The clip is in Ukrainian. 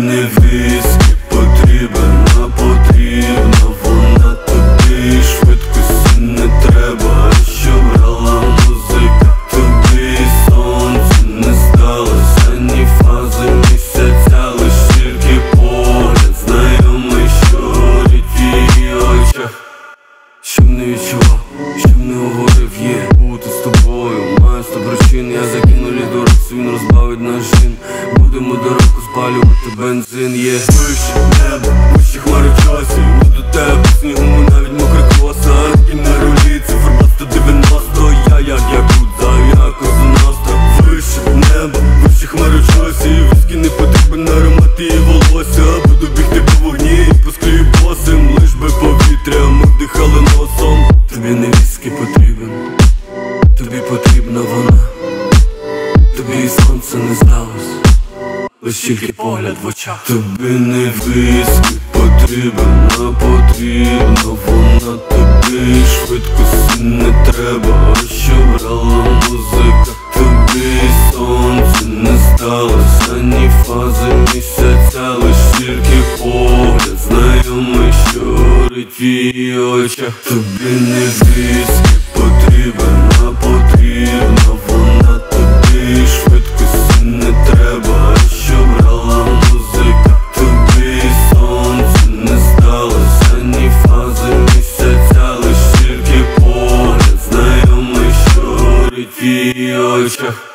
не віскі потрібен, а потрібна вона тобі. Швидкості не треба, що брала музика. Тобі сонце не здалося, ні фази місяця, лиш тільки погляд знайомий, що горить в її очах. Щоб не відчував, щоб не говорив, є бути з тобою, маю 100 причин. Я закину лідорок, він розбавить наш жін. Будемо до року спалювати бензин, є вище небо, вище хмари в часі. Не до тебе снігу, навіть мокрий кваса. І на рулі цифр 190. Я як якудза, я Коза Ностра. Вище небо, вище хмари в часі. Віскі не потрібен аромат і волосся. Буду бігти по вогні і по склі босим. Лиш би повітря ми вдихали носом. Тобі не віскі потрібен, тобі потрібна вона. Тобі і сонце не здалось, лиш тільки погляд в очах. Тобі не віскі потрібен, а потрібна вона тобі. Швидкості не треба, а що брала музика. Тобі сонце не здалося, ні фази місяця, лиш тільки погляд знайомий, що горить в її очах. Тобі не віскі потрібен, а потрібна вона тобі. Швидкості не треба, а що брала музика. Тобі сонце не здалося, ні фази місяця, лиш тільки погляд знайомий, що горить в її очах.